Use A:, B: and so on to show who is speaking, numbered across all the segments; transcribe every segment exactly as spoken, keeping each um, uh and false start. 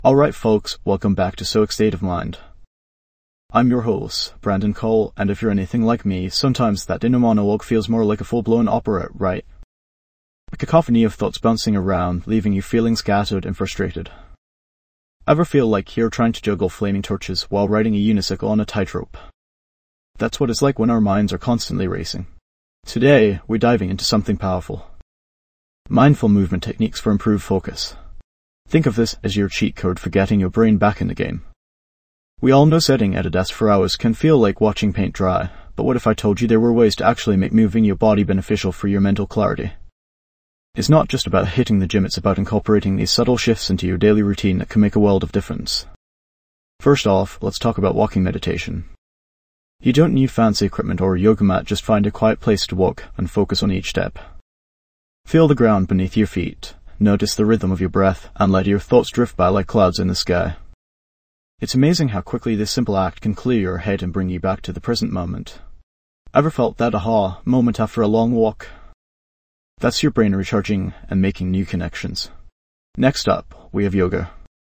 A: Alright folks, welcome back to Stoic State of Mind. I'm your host, Brandon Cole, and if you're anything like me, sometimes that inner monologue feels more like a full-blown opera, right? A cacophony of thoughts bouncing around, leaving you feeling scattered and frustrated. Ever feel like you're trying to juggle flaming torches while riding a unicycle on a tightrope? That's what it's like when our minds are constantly racing. Today, we're diving into something powerful. Mindful movement techniques for improved focus. Think of this as your cheat code for getting your brain back in the game. We all know sitting at a desk for hours can feel like watching paint dry, but what if I told you there were ways to actually make moving your body beneficial for your mental clarity? It's not just about hitting the gym, it's about incorporating these subtle shifts into your daily routine that can make a world of difference. First off, let's talk about walking meditation. You don't need fancy equipment or a yoga mat, just find a quiet place to walk and focus on each step. Feel the ground beneath your feet. Notice the rhythm of your breath and let your thoughts drift by like clouds in the sky. It's amazing how quickly this simple act can clear your head and bring you back to the present moment. Ever felt that aha moment after a long walk? That's your brain recharging and making new connections. Next up, we have yoga.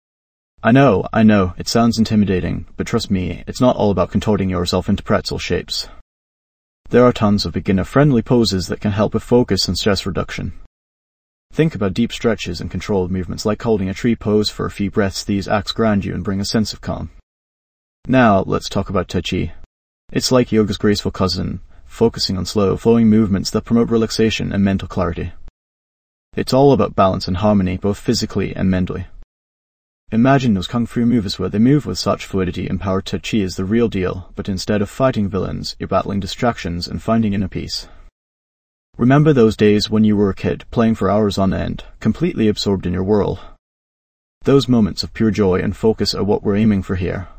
A: I know, I know, it sounds intimidating, but trust me, it's not all about contorting yourself into pretzel shapes. There are tons of beginner-friendly poses that can help with focus and stress reduction. Think about deep stretches and controlled movements like holding a tree pose for a few breaths. These acts ground you and bring a sense of calm. Now, let's talk about Tai Chi. It's like yoga's graceful cousin, focusing on slow, flowing movements that promote relaxation and mental clarity. It's all about balance and harmony, both physically and mentally. Imagine those kung fu movies where they move with such fluidity and power. Tai Chi is the real deal, but instead of fighting villains, you're battling distractions and finding inner peace. Remember those days when you were a kid, playing for hours on end, completely absorbed in your world? Those moments of pure joy and focus are what we're aiming for here.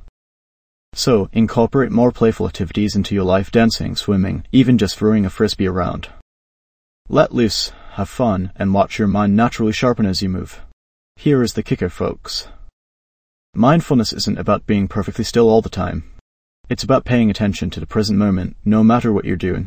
A: So, incorporate more playful activities into your life: dancing, swimming, even just throwing a frisbee around. Let loose, have fun, and watch your mind naturally sharpen as you move. Here is the kicker, folks. Mindfulness isn't about being perfectly still all the time. It's about paying attention to the present moment, no matter what you're doing.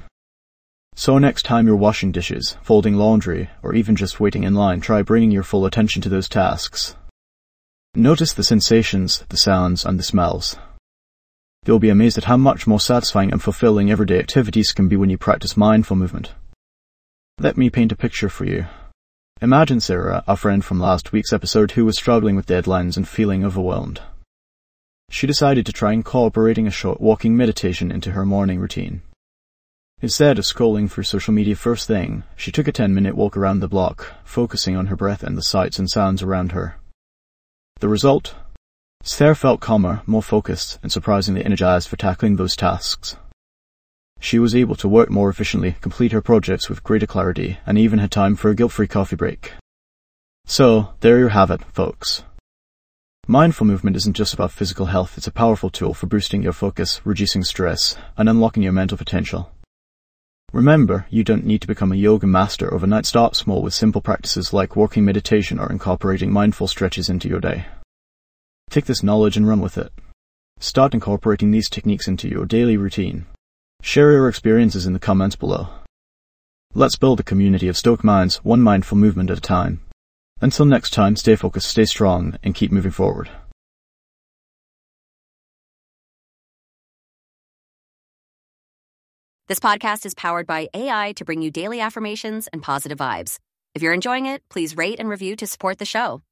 A: So next time you're washing dishes, folding laundry, or even just waiting in line, try bringing your full attention to those tasks. Notice the sensations, the sounds, and the smells. You'll be amazed at how much more satisfying and fulfilling everyday activities can be when you practice mindful movement. Let me paint a picture for you. Imagine Sarah, our friend from last week's episode who was struggling with deadlines and feeling overwhelmed. She decided to try incorporating a short walking meditation into her morning routine. Instead of scrolling through social media first thing, she took a ten-minute walk around the block, focusing on her breath and the sights and sounds around her. The result? Sarah felt calmer, more focused, and surprisingly energized for tackling those tasks. She was able to work more efficiently, complete her projects with greater clarity, and even had time for a guilt-free coffee break. So, there you have it, folks. Mindful movement isn't just about physical health, it's a powerful tool for boosting your focus, reducing stress, and unlocking your mental potential. Remember, you don't need to become a yoga master overnight. Start small with simple practices like walking meditation or incorporating mindful stretches into your day. Take this knowledge and run with it. Start incorporating these techniques into your daily routine. Share your experiences in the comments below. Let's build a community of stoic minds, one mindful movement at a time. Until next time, stay focused, stay strong, and keep moving forward.
B: This podcast is powered by A I to bring you daily affirmations and positive vibes. If you're enjoying it, please rate and review to support the show.